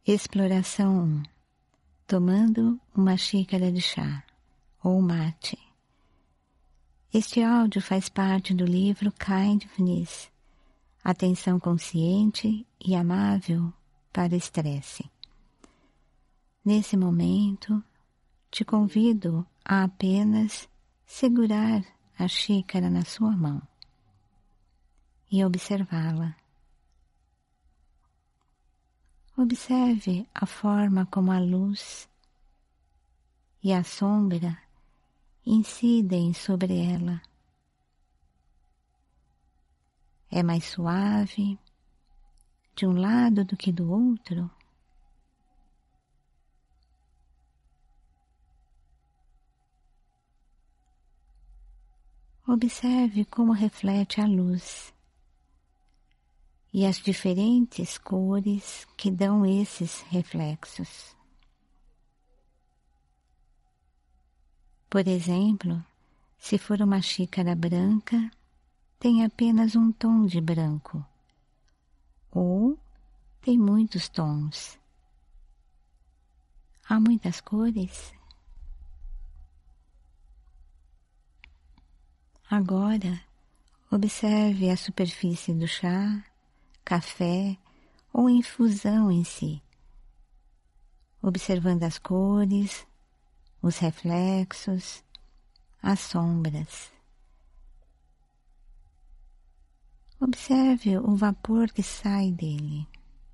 Exploração 1. Tomando uma xícara de chá, ou mate. Este áudio faz parte do livro Kindness, Atenção Consciente e Amável para Estresse. Nesse momento, te convido a apenas segurar a xícara na sua mão e observá-la. Observe a forma como a luz e a sombra incidem sobre ela. É mais suave de um lado do que do outro? Observe como reflete a luz e as diferentes cores que dão esses reflexos. Por exemplo, se for uma xícara branca, tem apenas um tom de branco, ou tem muitos tons. Há muitas cores? Agora, observe a superfície do chá, café ou infusão em si, observando as cores, os reflexos, as sombras. Observe o vapor que sai dele.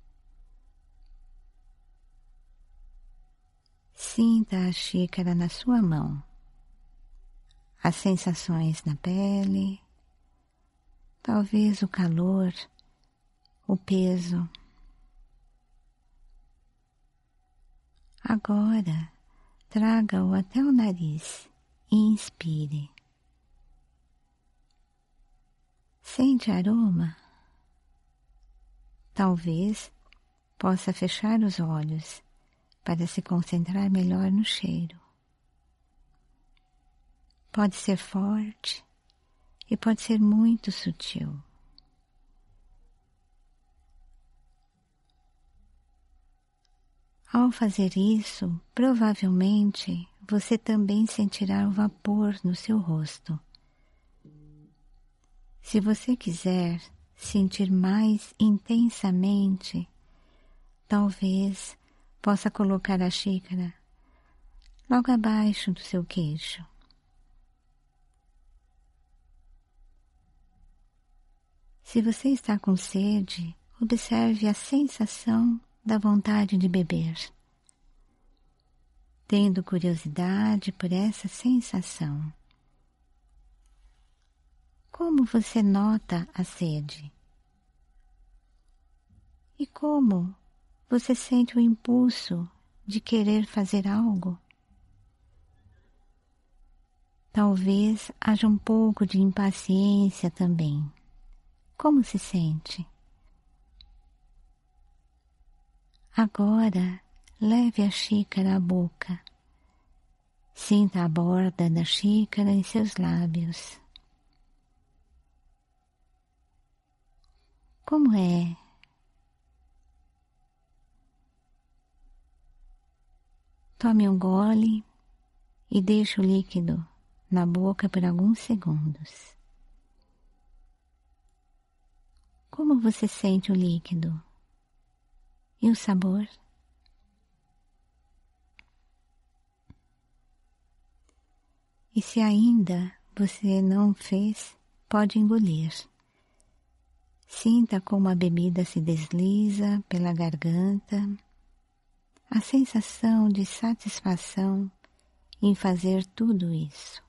Sinta a xícara na sua mão, as sensações na pele, talvez o calor, o peso. Agora, traga-o até o nariz e inspire. Sente aroma? Talvez possa fechar os olhos para se concentrar melhor no cheiro. Pode ser forte e pode ser muito sutil. Ao fazer isso, provavelmente você também sentirá o vapor no seu rosto. Se você quiser sentir mais intensamente, talvez possa colocar a xícara logo abaixo do seu queixo. Se você está com sede, observe a sensação da vontade de beber, tendo curiosidade por essa sensação. Como você nota a sede? E como você sente o impulso de querer fazer algo? Talvez haja um pouco de impaciência também. Como se sente? Agora, leve a xícara à boca. Sinta a borda da xícara em seus lábios. Como é? Tome um gole e deixe o líquido na boca por alguns segundos. Como você sente o líquido? E o sabor? E se ainda você não fez, pode engolir. Sinta como a bebida se desliza pela garganta, a sensação de satisfação em fazer tudo isso.